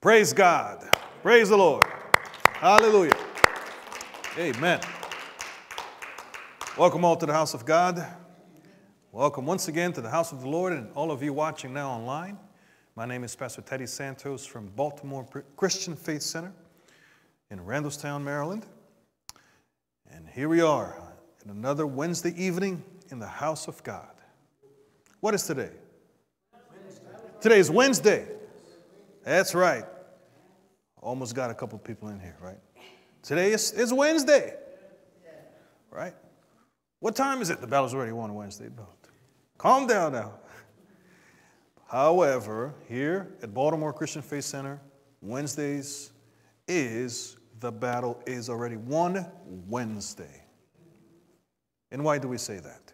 Praise God. Praise the Lord. Hallelujah. Amen. Welcome all to the house of God. Welcome once again to the house of the Lord and all of you watching now online. My name is Pastor Teddy Santos from Baltimore Christian Faith Center in Randallstown, Maryland. And here we are in another Wednesday evening in the house of God. What is today? Today is Wednesday. That's right. Almost got a couple people in here, right? Today is Wednesday. Right? What time is it? The bell is already on Wednesday. Calm down now. However, here at Baltimore Christian Faith Center, Wednesdays the battle is already won Wednesday. And why do we say that?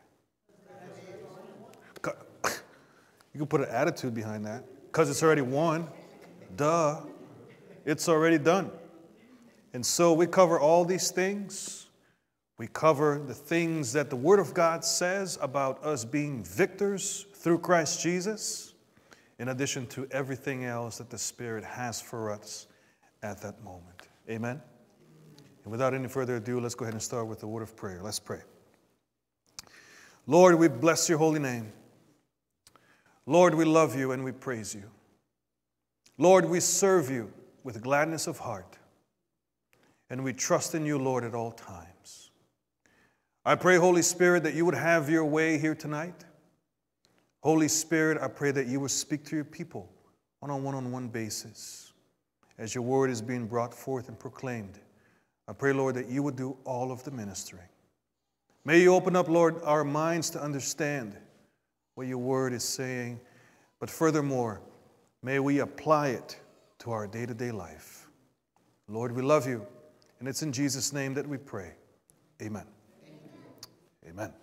You can put an attitude behind that. Because it's already won. Duh. It's already done. And so we cover all these things. We cover the things that the Word of God says about us being victors through Christ Jesus, in addition to everything else that the Spirit has for us at that moment. Amen? And without any further ado, let's go ahead and start with the word of prayer. Let's pray. Lord, we bless your holy name. Lord, we love you and we praise you. Lord, we serve you with gladness of heart. And we trust in you, Lord, at all times. I pray, Holy Spirit, that you would have your way here tonight. Holy Spirit, I pray that you would speak to your people on a one-on-one basis as your word is being brought forth and proclaimed. I pray, Lord, that you would do all of the ministering. May you open up, Lord, our minds to understand what your word is saying, but furthermore, may we apply it to our day-to-day life. Lord, we love you, and it's in Jesus' name that we pray. Amen. Amen.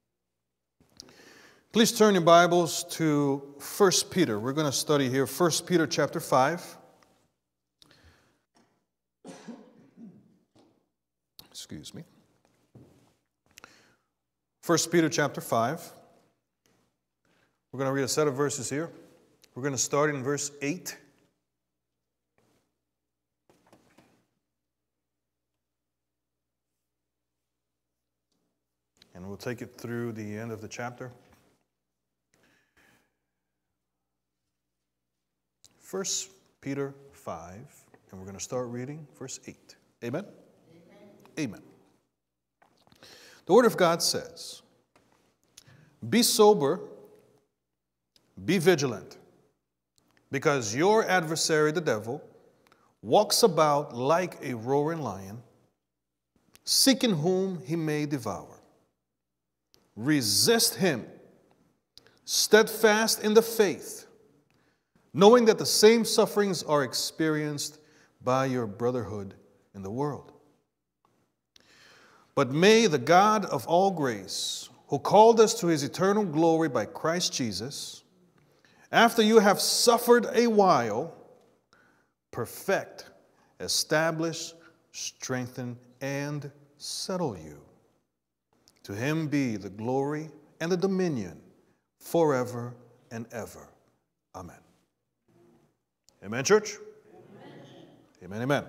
Please turn your Bibles to 1 Peter. We're going to study here 1 Peter chapter 5. Excuse me. 1 Peter chapter 5. We're going to read a set of verses here. We're going to start in verse 8. And we'll take it through the end of the chapter. 1 Peter 5, and we're going to start reading verse 8. Amen? Amen. The Word of God says, "Be sober, be vigilant, because your adversary, the devil, walks about like a roaring lion, seeking whom he may devour. Resist him, steadfast in the faith, knowing that the same sufferings are experienced by your brotherhood in the world. But may the God of all grace, who called us to his eternal glory by Christ Jesus, after you have suffered a while, perfect, establish, strengthen, and settle you. To him be the glory and the dominion forever and ever. Amen." Amen, church? Amen, amen.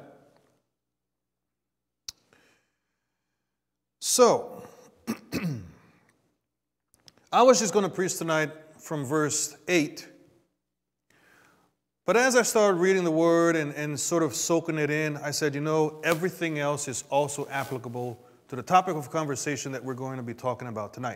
So, I was just going to preach tonight from verse 8. But as I started reading the word and sort of soaking it in, I said, everything else is also applicable to the topic of conversation that we're going to be talking about tonight.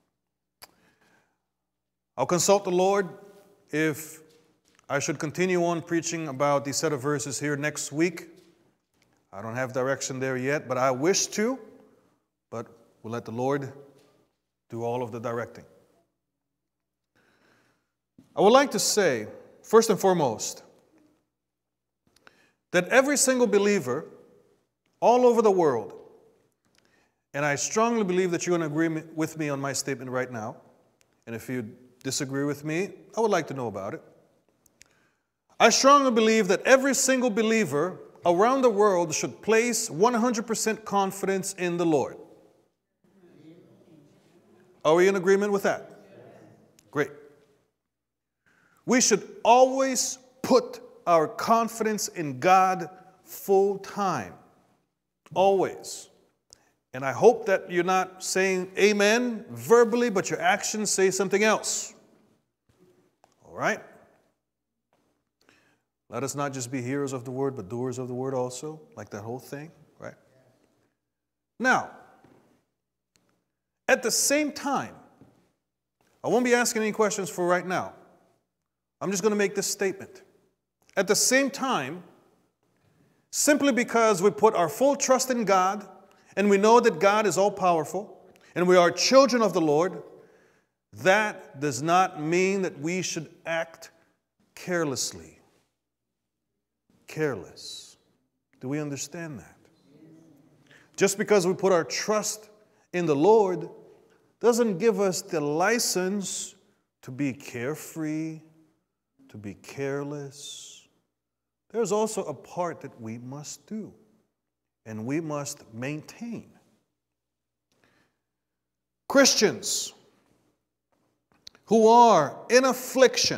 I'll consult the Lord if I should continue on preaching about these set of verses here next week. I don't have direction there yet, but I wish to, but we'll let the Lord do all of the directing. I would like to say, first and foremost, that every single believer all over the world, and I strongly believe that you're in agreement with me on my statement right now, and if you disagree with me, I would like to know about it. I strongly believe that every single believer around the world should place 100% confidence in the Lord. Are we in agreement with that? Great. We should always put our confidence in God full time. Always. And I hope that you're not saying amen verbally, but your actions say something else. All right? Let us not just be hearers of the word, but doers of the word also, like that whole thing, right? Now, at the same time, I won't be asking any questions for right now. I'm just going to make this statement. At the same time, simply because we put our full trust in God, and we know that God is all-powerful, and we are children of the Lord, that does not mean that we should act carelessly. Careless. Do we understand that? Just because we put our trust in the Lord doesn't give us the license to be carefree, to be careless. There's also a part that we must do, and we must maintain. Christians who are in affliction,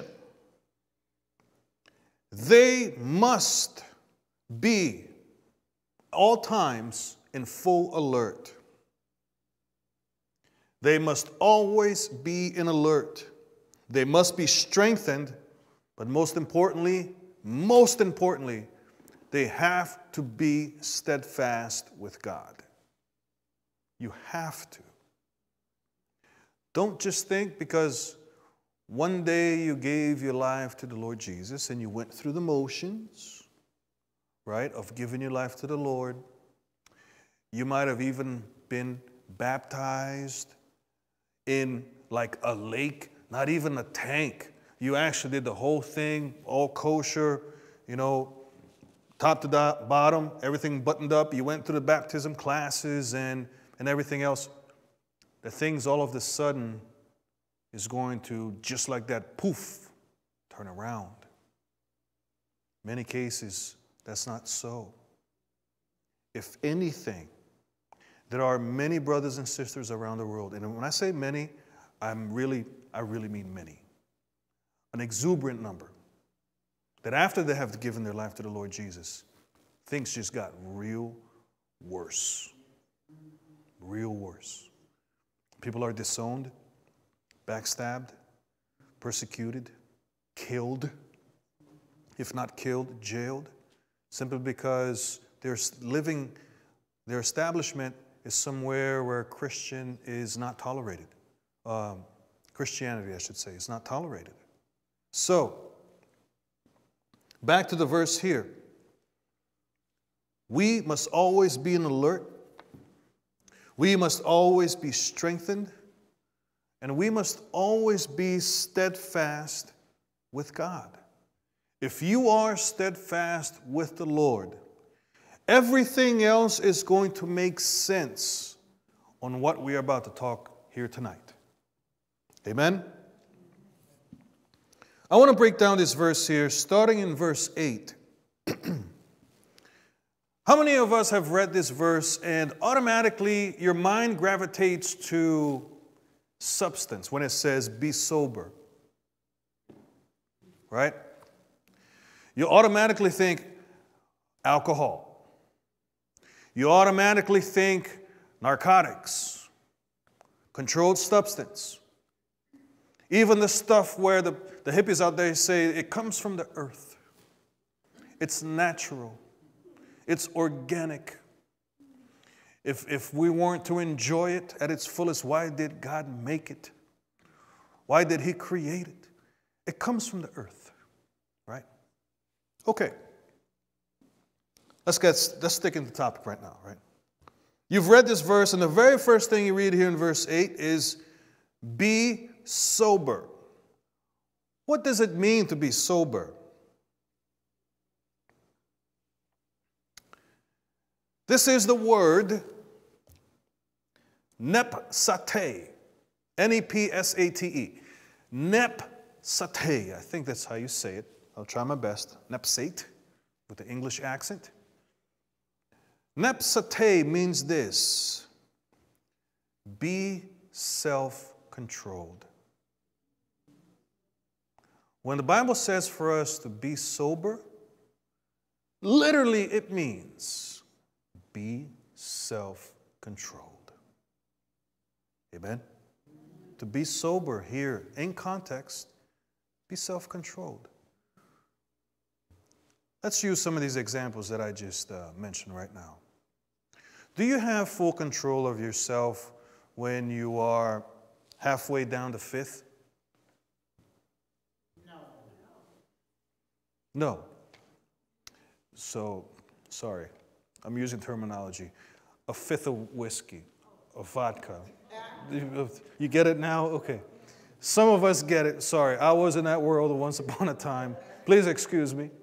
they must be all times in full alert. They must always be in alert. They must be strengthened, but most importantly, they have to be steadfast with God. You have to. Don't just think because one day you gave your life to the Lord Jesus and you went through the motions, right, of giving your life to the Lord. You might have even been baptized in like a lake, not even a tank. You actually did the whole thing, all kosher, top to bottom, everything buttoned up. You went through the baptism classes and everything else. The things all of a sudden is going to, just like that, poof, turn around. Many cases, that's not so. If anything, there are many brothers and sisters around the world, and when I say many, I really mean many. An exuberant number, that after they have given their life to the Lord Jesus, things just got real worse. Real worse. People are disowned, backstabbed, persecuted, killed, if not killed, jailed, simply because their establishment is somewhere where Christian is not tolerated. Christianity, I should say, is not tolerated. So, back to the verse here. We must always be on alert. We must always be strengthened. And we must always be steadfast with God. If you are steadfast with the Lord, everything else is going to make sense on what we are about to talk here tonight. Amen? I want to break down this verse here, starting in verse 8. How many of us have read this verse and automatically your mind gravitates to substance when it says, be sober? Right? You automatically think alcohol. You automatically think narcotics, controlled substance. Even the stuff where the hippies out there say it comes from the earth. It's natural. It's organic. If we weren't to enjoy it at its fullest, why did God make it? Why did He create it? It comes from the earth, right? Okay. Let's stick in the topic right now, right? You've read this verse, and the very first thing you read here in verse 8 is, be sober. What does it mean to be sober? This is the word nepsate, N-E-P-S-A-T-E. Nepsate, I think that's how you say it. I'll try my best. Nepsate, with the English accent. Nepsate means this: be self-controlled. When the Bible says for us to be sober, Literally, it means be self-controlled. Amen? To be sober here, in context, be self-controlled. Let's use some of these examples that I just mentioned right now. Do you have full control of yourself when you are halfway down the fifth? No. So, sorry, I'm using terminology. A fifth of whiskey, of vodka. You get it now? Okay. Some of us get it. Sorry, I was in that world once upon a time. Please excuse me.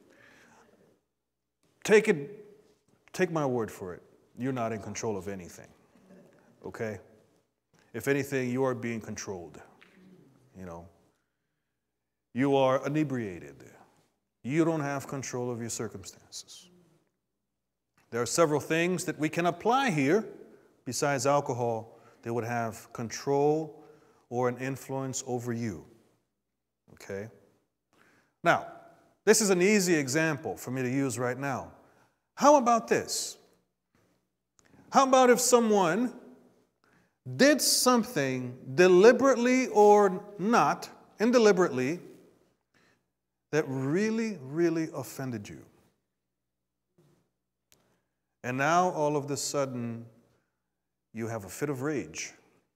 Take my word for it. You're not in control of anything. Okay? If anything, you are being controlled. You know. You are inebriated. You don't have control of your circumstances. There are several things that we can apply here besides alcohol that would have control or an influence over you. Okay? Now, this is an easy example for me to use right now. How about this? How about if someone did something deliberately or not, indeliberately, that really, really offended you? And now, all of a sudden, you have a fit of rage.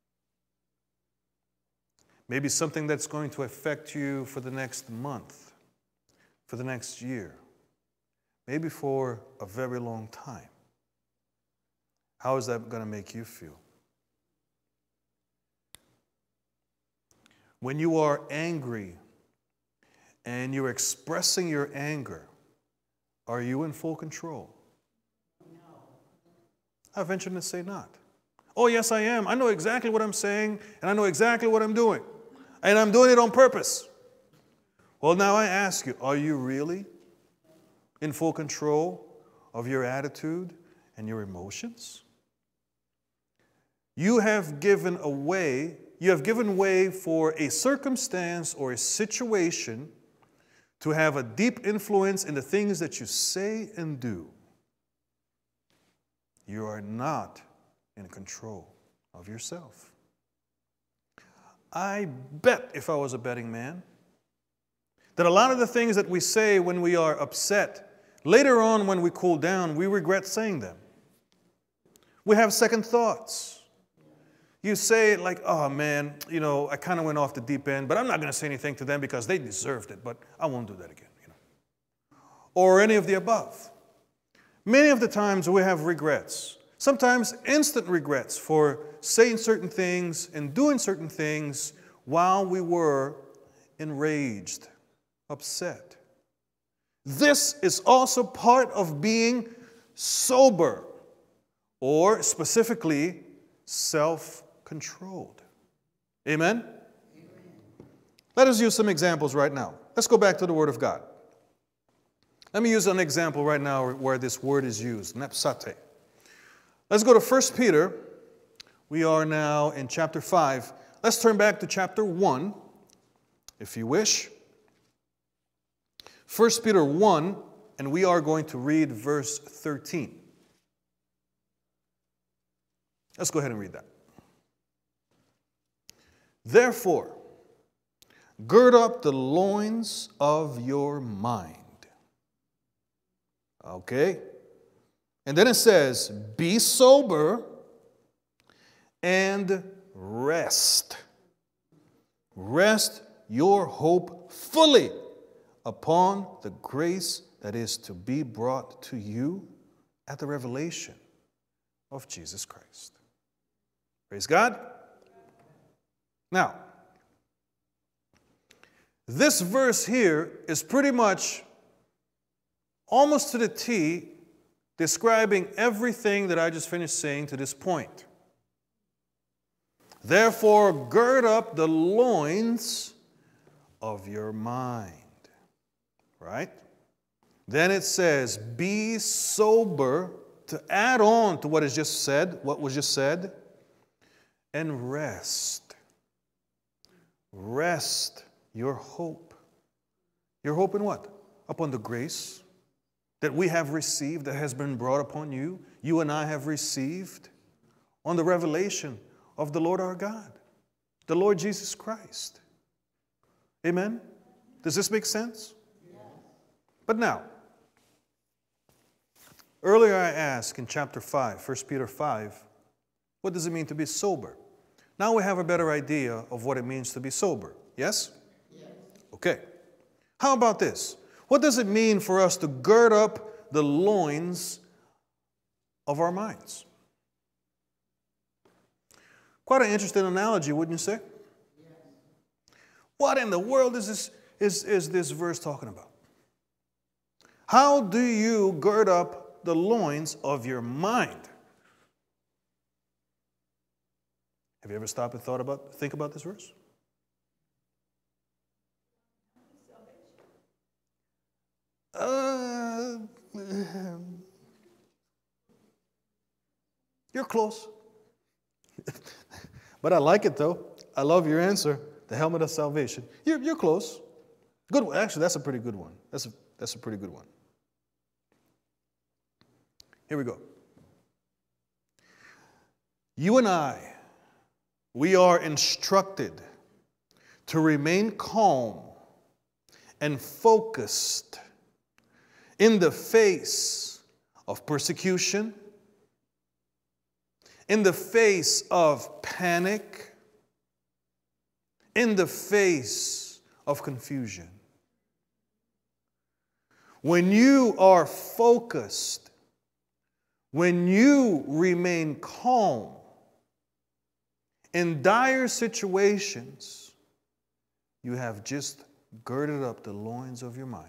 Maybe something that's going to affect you for the next month, for the next year, maybe for a very long time. How is that going to make you feel? When you are angry and you're expressing your anger, are you in full control? No. I venture to say not. Oh, yes, I am. I know exactly what I'm saying, and I know exactly what I'm doing. And I'm doing it on purpose. Well, now I ask you, are you really in full control of your attitude and your emotions? You have given way for a circumstance or a situation to have a deep influence in the things that you say and do. You are not in control of yourself. I bet, if I was a betting man, that a lot of the things that we say when we are upset, later on when we cool down, we regret saying them. We have second thoughts. You say it like, oh man, you know, I kind of went off the deep end, but I'm not going to say anything to them because they deserved it, but I won't do that again. You know. Or any of the above. Many of the times we have regrets. Sometimes instant regrets for saying certain things and doing certain things while we were enraged, upset. This is also part of being sober, or specifically self-controlled. Amen? Let us use some examples right now. Let's go back to the Word of God. Let me use an example right now where this word is used, nepsate. Let's go to 1 Peter. We are now in chapter 5. Let's turn back to chapter 1, if you wish. 1 Peter 1, and we are going to read verse 13. Let's go ahead and read that. Therefore, gird up the loins of your mind. Okay? And then it says, be sober and rest. Rest your hope fully upon the grace that is to be brought to you at the revelation of Jesus Christ. Praise God. Now, this verse here is pretty much almost to the T describing everything that I just finished saying to this point. Therefore, gird up the loins of your mind. Right? Then it says, be sober, to add on to what is just said, what was just said, and rest. Rest your hope. Your hope in what? Upon the grace that we have received, that has been brought upon you, you and I have received on the revelation of the Lord our God, the Lord Jesus Christ. Amen? Does this make sense? Yes. But now, earlier I asked in chapter 5, 1 Peter 5, what does it mean to be sober? Now we have a better idea of what it means to be sober. Yes? Yes. Okay. How about this? What does it mean for us to gird up the loins of our minds? Quite an interesting analogy, wouldn't you say? Yes. What in the world is this verse talking about? How do you gird up the loins of your mind? Have you ever stopped and think about this verse? You're close. But I like it though. I love your answer. The helmet of salvation. You're close. Good one. Actually, that's a pretty good one. That's a pretty good one. Here we go. You and I, we are instructed to remain calm and focused in the face of persecution, in the face of panic, in the face of confusion. When you are focused, when you remain calm in dire situations, you have just girded up the loins of your mind.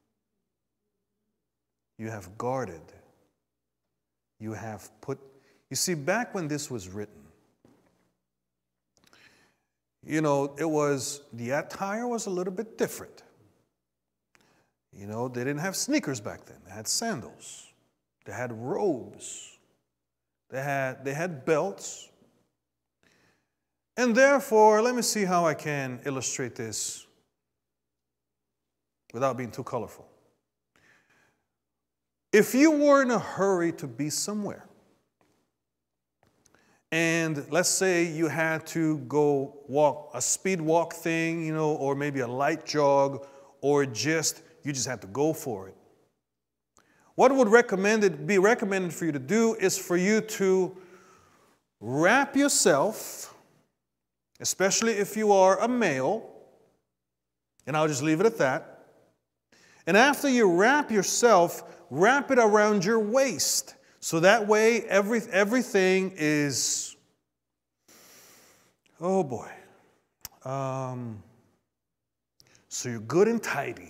You have guarded. You have put. You see, back when this was written, the attire was a little bit different. They didn't have sneakers back then. They had sandals. They had robes. They had belts. And therefore, let me see how I can illustrate this without being too colorful. If you were in a hurry to be somewhere, and let's say you had to go walk a speed walk thing, or maybe a light jog, or you just had to go for it. What would be recommended for you to do is for you to wrap yourself, especially if you are a male, and I'll just leave it at that. And after you wrap yourself, wrap it around your waist. So that way everything is, oh boy. So you're good and tidy.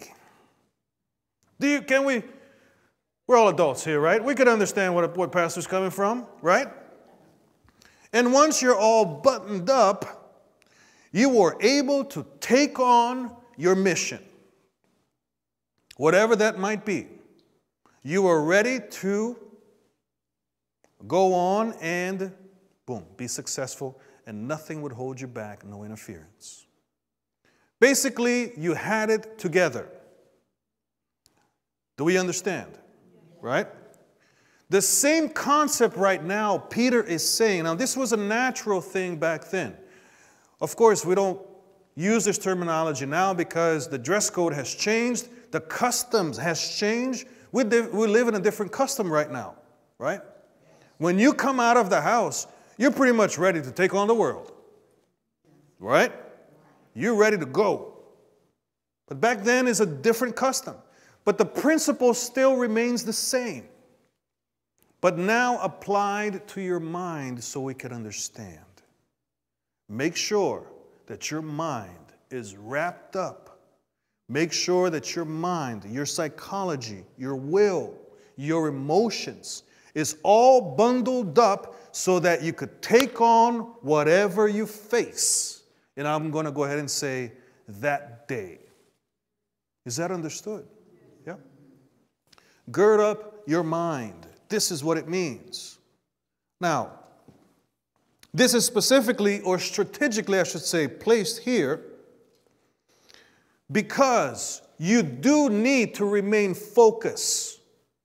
We're all adults here, right? We could understand what pastor's coming from, right? And once you're all buttoned up, you are able to take on your mission. Whatever that might be. You are ready to go on and, boom, be successful, and nothing would hold you back, no interference. Basically, you had it together. Do we understand? Right? The same concept right now Peter is saying. Now, this was a natural thing back then. Of course, we don't use this terminology now because the dress code has changed. The customs has changed. We live in a different custom right now, right? When you come out of the house, you're pretty much ready to take on the world, right? You're ready to go. But back then is a different custom. But the principle still remains the same, but now applied to your mind so we can understand. Make sure that your mind is wrapped up. Make sure that your mind, your psychology, your will, your emotions is all bundled up so that you could take on whatever you face. And I'm going to go ahead and say that day. Is that understood? Yeah. Gird up your mind. This is what it means. Now, this is specifically or strategically, I should say, placed here because you do need to remain focused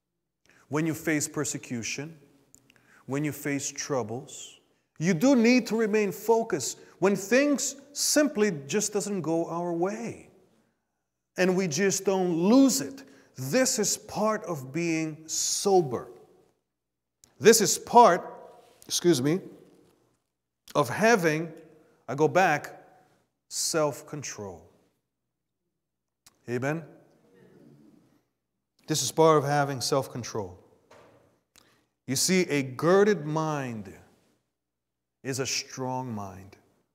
when you face persecution, when you face troubles. You do need to remain focused when things simply just doesn't go our way and we just don't lose it. This is part of being sober. This is part, of having, I go back, self-control. Amen? This is part of having self-control. You see, a girded mind is a strong mind.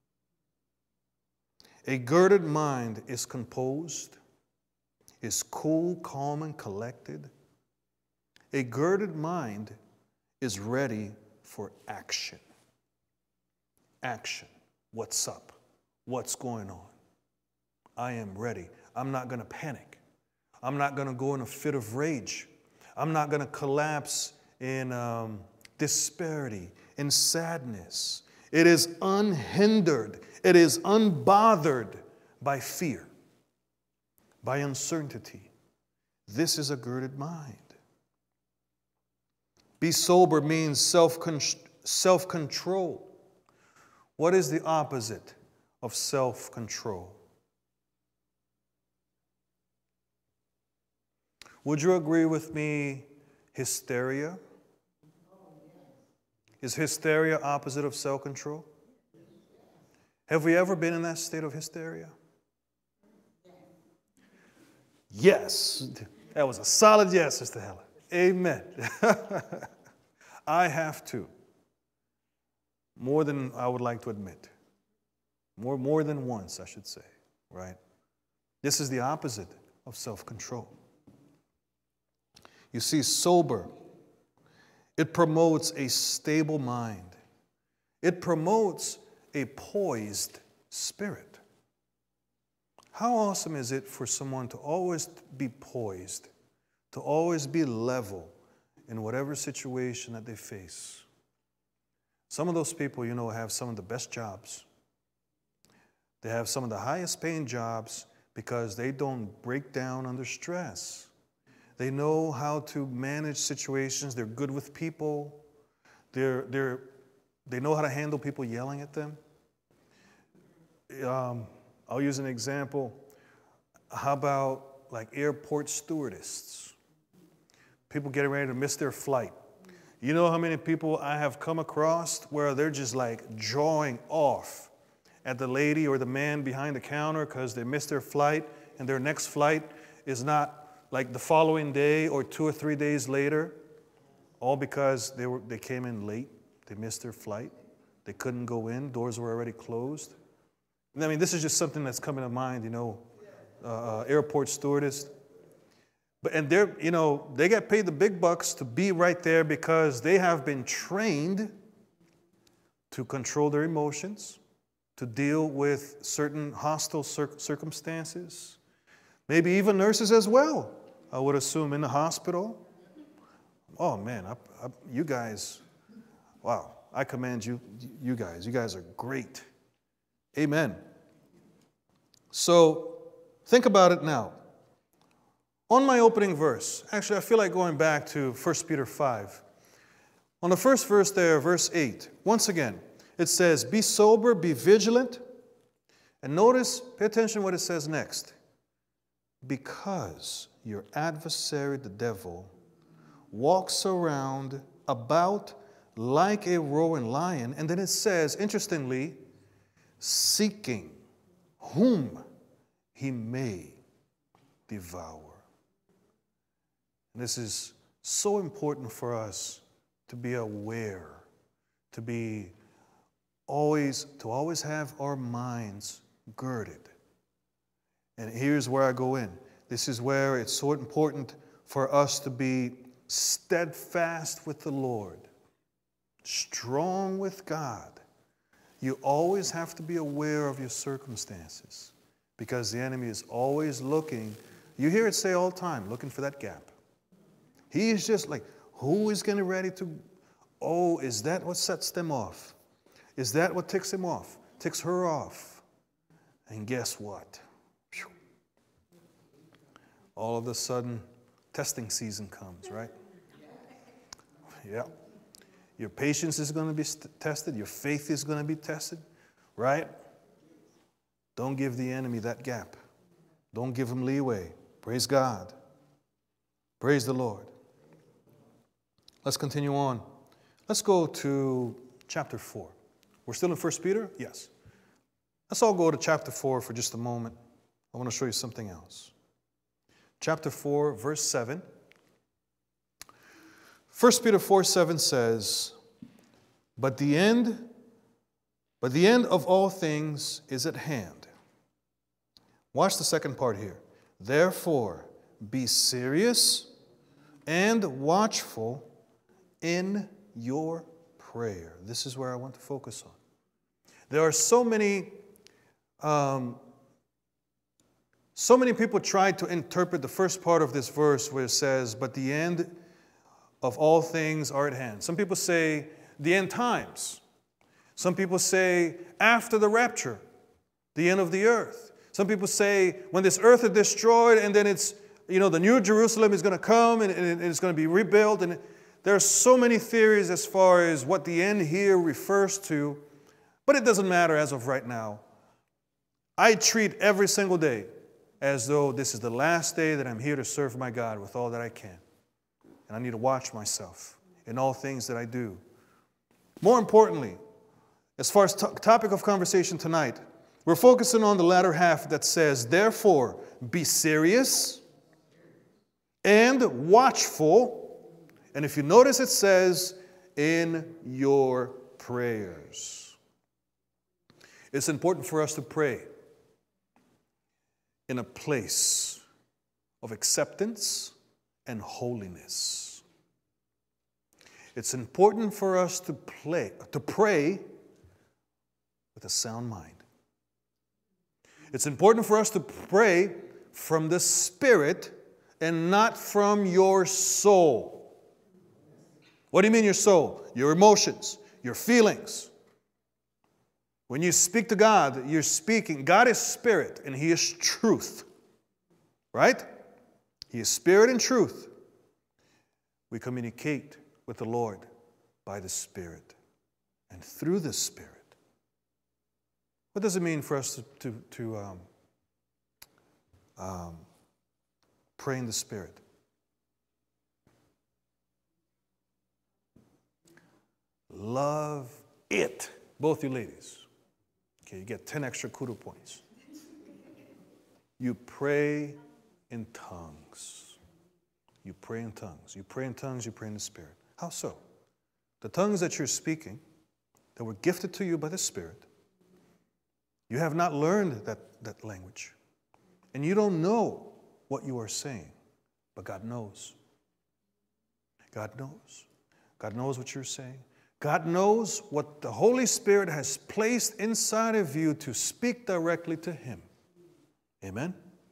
A girded mind is composed, is cool, calm, and collected. A girded mind is ready for action. Action. What's up? What's going on? I am ready. I'm not going to panic. I'm not going to go in a fit of rage. I'm not going to collapse in disparity, in sadness. It is unhindered. It is unbothered by fear, by uncertainty. This is a girded mind. Be sober means self-control. What is the opposite of self-control? Would you agree with me, hysteria? Is hysteria opposite of self-control? Have we ever been in that state of hysteria? Yes. That was a solid yes, Sister Helen. Amen. I have to. More than I would like to admit. More than once, I should say. Right? This is the opposite of self-control. You see, sober, it promotes a stable mind. It promotes a poised spirit. How awesome is it for someone to always be poised, to always be level in whatever situation that they face? Some of those people, have some of the best jobs. They have some of the highest paying jobs because they don't break down under stress. They know how to manage situations. They're good with people. They know how to handle people yelling at them. I'll use an example. How about like airport stewardesses? People getting ready to miss their flight. You know how many people I have come across where they're just like jawing off at the lady or the man behind the counter because they missed their flight and their next flight is not like the following day or 2 or 3 days later, all because they came in late. They missed their flight. They couldn't go in. Doors were already closed. I mean, this is just something that's coming to mind, airport stewardess. And they get paid the big bucks to be right there because they have been trained to control their emotions, to deal with certain hostile circumstances. Maybe even nurses as well, I would assume, in the hospital. Oh, man, you guys, wow, I commend you guys. You guys are great. Amen. So, think about it now. On my opening verse, actually, I feel like going back to 1 Peter 5. On the first verse there, verse 8, once again, it says, be sober, be vigilant. And notice, pay attention to what it says next. Because your adversary, the devil, walks around about like a roaring lion. And then it says, interestingly, seeking whom he may devour. And this is so important for us to be aware, to always have our minds girded. And here's where I go in. This is where it's so important for us to be steadfast with the Lord, strong with God. You always have to be aware of your circumstances because the enemy is always looking. You hear it say all the time, looking for that gap. He is just like, who is getting ready to, is that what sets them off? Is that what ticks him off? Ticks her off? And guess what? All of a sudden, testing season comes, right? Yeah. Your patience is going to be tested. Your faith is going to be tested, right? Don't give the enemy that gap. Don't give him leeway. Praise God. Praise the Lord. Let's continue on. Let's go to chapter 4. We're still in 1 Peter? Yes. Let's all go to chapter 4 for just a moment. I want to show you something else. Chapter 4, verse 7. 1 Peter 4:7 says, But the end of all things is at hand. Watch the second part here. Therefore, be serious and watchful in your prayer. This is where I want to focus on. There are so many people try to interpret the first part of this verse where it says, but the end of all things are at hand. Some people say the end times. Some people say after the rapture, the end of the earth. Some people say when this earth is destroyed and then it's, the New Jerusalem is going to come and it's going to be rebuilt. And there are so many theories as far as what the end here refers to, but it doesn't matter as of right now. I treat every single day as though this is the last day that I'm here to serve my God with all that I can. And I need to watch myself in all things that I do. More importantly, as far as topic of conversation tonight, we're focusing on the latter half that says, therefore, be serious and watchful. And if you notice, it says, in your prayers. It's important for us to pray in a place of acceptance and holiness. It's important for us to pray with a sound mind. It's important for us to pray from the Spirit and not from your soul. What do you mean your soul? Your emotions, your feelings. When you speak to God, you're speaking. God is spirit and He is truth. Right? He is spirit and truth. We communicate with the Lord by the Spirit and through the Spirit. What does it mean for us to pray in the Spirit? Love it. Both you ladies. Okay, you get 10 extra kudo points. You pray in tongues. You pray in tongues. You pray in tongues, you pray in the Spirit. How so? The tongues that you're speaking, that were gifted to you by the Spirit, you have not learned that language. And you don't know what you are saying. But God knows. God knows. God knows what you're saying. God knows what the Holy Spirit has placed inside of you to speak directly to Him. Amen?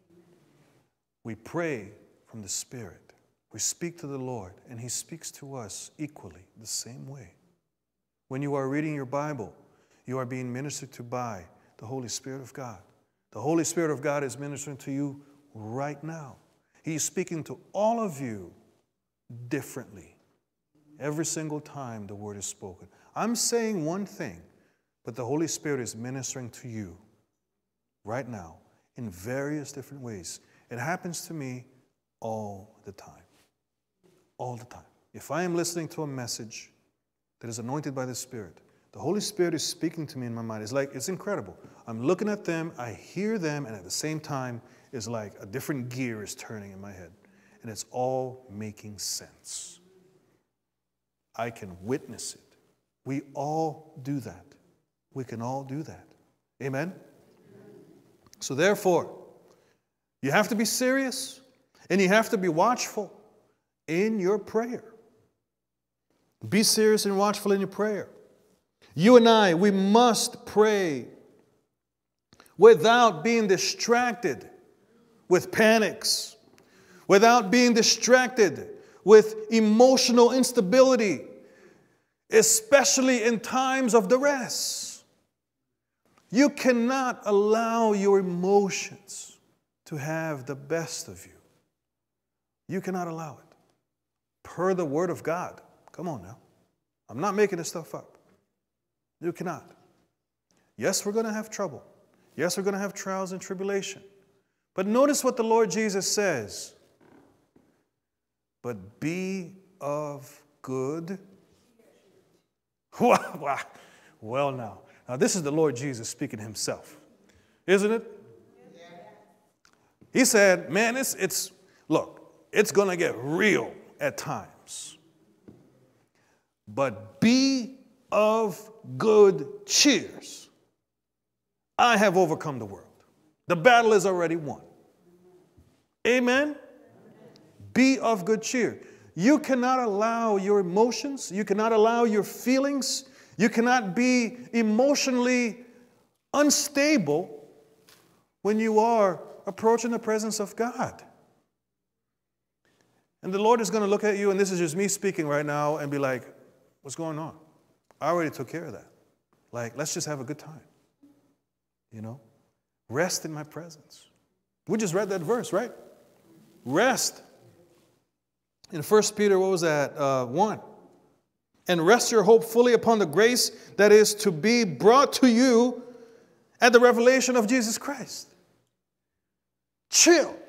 We pray from the Spirit. We speak to the Lord, and He speaks to us equally, the same way. When you are reading your Bible, you are being ministered to by the Holy Spirit of God. The Holy Spirit of God is ministering to you right now. He is speaking to all of you differently. Every single time the word is spoken. I'm saying one thing, but the Holy Spirit is ministering to you right now in various different ways. It happens to me all the time. All the time. If I am listening to a message that is anointed by the Spirit, the Holy Spirit is speaking to me in my mind. It's incredible. I'm looking at them, I hear them, and at the same time, it's like a different gear is turning in my head. And it's all making sense. I can witness it. We all do that. We can all do that. Amen? So therefore, you have to be serious and you have to be watchful in your prayer. Be serious and watchful in your prayer. You and I, we must pray without being distracted with panics, without being distracted with emotional instability, especially in times of duress. You cannot allow your emotions to have the best of you. You cannot allow it. Per the Word of God, Come on now. I'm not making this stuff up. You cannot. Yes, we're going to have trouble. Yes, we're going to have trials and tribulation. But notice what the Lord Jesus says. But be of good. Well, now this is the Lord Jesus speaking himself, isn't it? He said, man, look, it's going to get real at times. But be of good cheers. I have overcome the world. The battle is already won. Amen? Be of good cheer. You cannot allow your emotions, you cannot allow your feelings, you cannot be emotionally unstable when you are approaching the presence of God. And the Lord is going to look at you, and this is just me speaking right now, and be like, what's going on? I already took care of that. Like, let's just have a good time. You know? Rest in my presence. We just read that verse, right? Rest. In 1 Peter, what was that? 1. And rest your hope fully upon the grace that is to be brought to you at the revelation of Jesus Christ. Chill.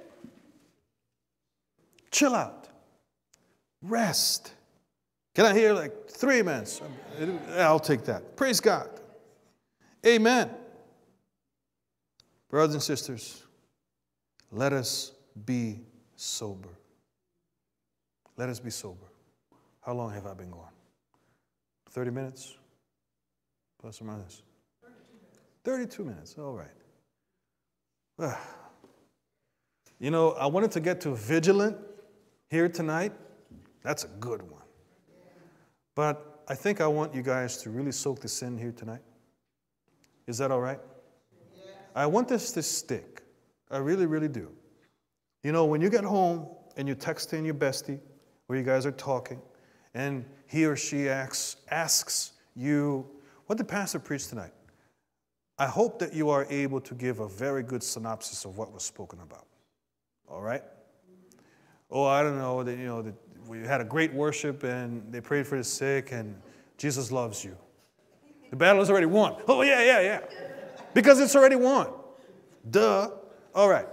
Chill out. Rest. Can I hear like 3 amens? I'll take that. Praise God. Amen. Brothers and sisters, let us be sober. Let us be sober. How long have I been going? 30 minutes? Plus or minus? 32 minutes. All right. You know, I wanted to get to vigilant here tonight. That's a good one. But I think I want you guys to really soak this in here tonight. Is that all right? I want this to stick. I really, really do. You know, when you get home and you text in your bestie, where you guys are talking, and he or she asks you, what did Pastor preach tonight? I hope that you are able to give a very good synopsis of what was spoken about. All right? Oh, I don't know, that we had a great worship and they prayed for the sick and Jesus loves you. The battle is already won. Oh, yeah. Because it's already won. Duh. All right.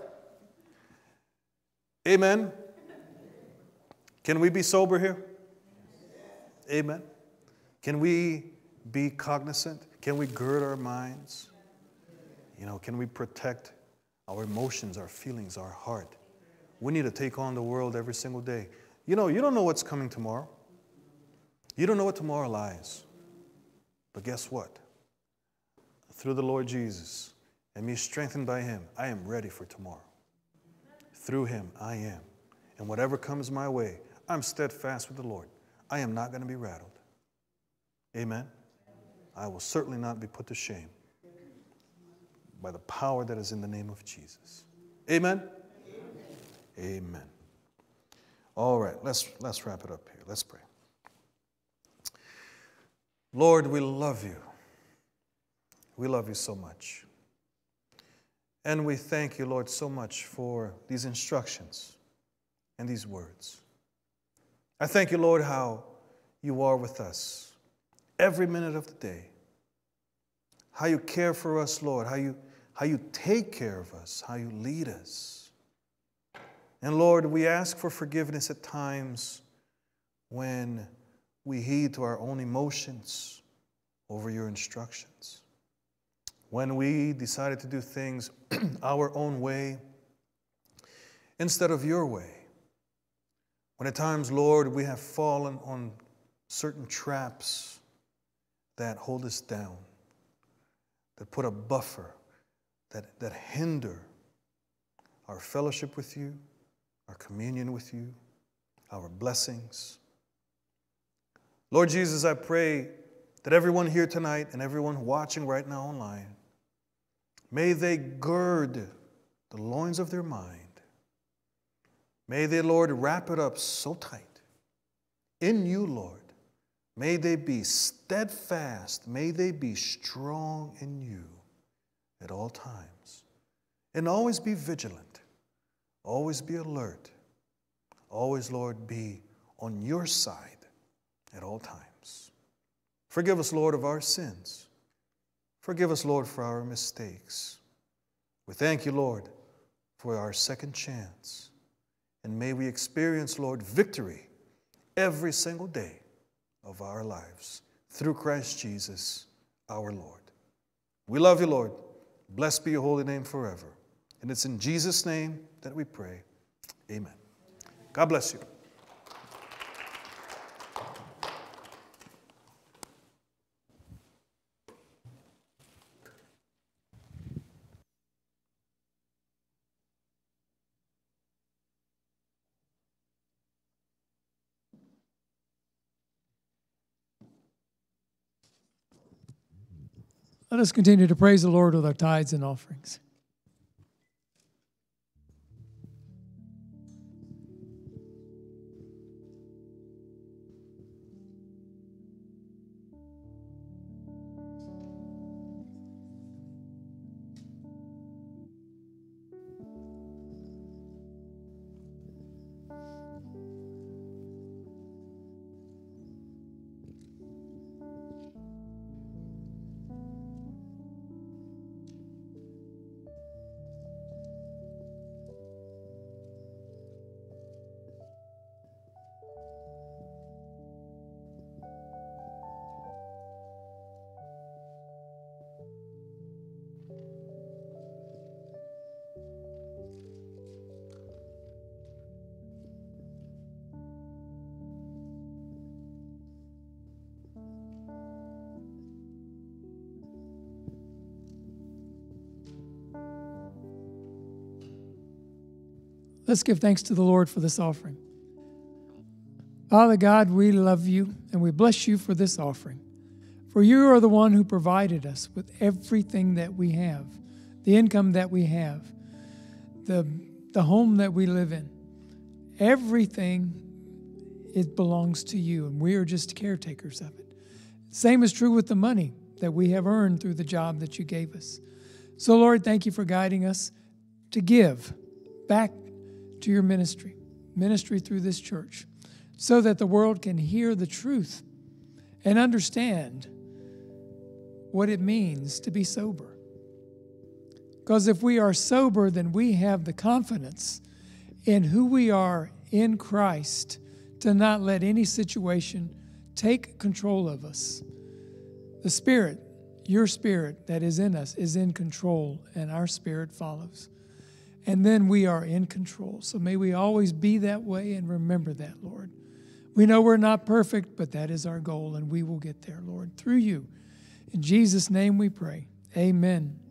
Amen. Can we be sober here? Amen. Can we be cognizant? Can we gird our minds? You know, can we protect our emotions, our feelings, our heart? We need to take on the world every single day. You know, you don't know what's coming tomorrow. You don't know what tomorrow lies. But guess what? Through the Lord Jesus and me strengthened by Him, I am ready for tomorrow. Through Him, I am. And whatever comes my way, I'm steadfast with the Lord. I am not going to be rattled. Amen? I will certainly not be put to shame by the power that is in the name of Jesus. Amen? Amen. All right, let's wrap it up here. Let's pray. Lord, we love you. We love you so much. And we thank you, Lord, so much for these instructions and these words. I thank you, Lord, how you are with us every minute of the day. How you care for us, Lord, how you take care of us, how you lead us. And Lord, we ask for forgiveness at times when we heed to our own emotions over your instructions. When we decided to do things our own way instead of your way. When at times, Lord, we have fallen on certain traps that hold us down, that put a buffer, that hinder our fellowship with you, our communion with you, our blessings. Lord Jesus, I pray that everyone here tonight and everyone watching right now online, may they gird the loins of their mind. May they, Lord, wrap it up so tight in you, Lord. May they be steadfast. May they be strong in you at all times. And always be vigilant. Always be alert. Always, Lord, be on your side at all times. Forgive us, Lord, of our sins. Forgive us, Lord, for our mistakes. We thank you, Lord, for our second chance. And may we experience, Lord, victory every single day of our lives through Christ Jesus, our Lord. We love you, Lord. Blessed be your holy name forever. And it's in Jesus' name that we pray. Amen. God bless you. Let us continue to praise the Lord with our tithes and offerings. Let's give thanks to the Lord for this offering. Father God, we love you and we bless you for this offering. For you are the one who provided us with everything that we have, the income that we have, the home that we live in. Everything, it belongs to you, and we are just caretakers of it. Same is true with the money that we have earned through the job that you gave us. So, Lord, thank you for guiding us to give back to your ministry through this church, so that the world can hear the truth and understand what it means to be sober. Because if we are sober, then we have the confidence in who we are in Christ to not let any situation take control of us. The Spirit, your Spirit that is in us, is in control, and our spirit follows. And then we are in control. So may we always be that way and remember that, Lord. We know we're not perfect, but that is our goal, and we will get there, Lord, through you. In Jesus' name we pray. Amen.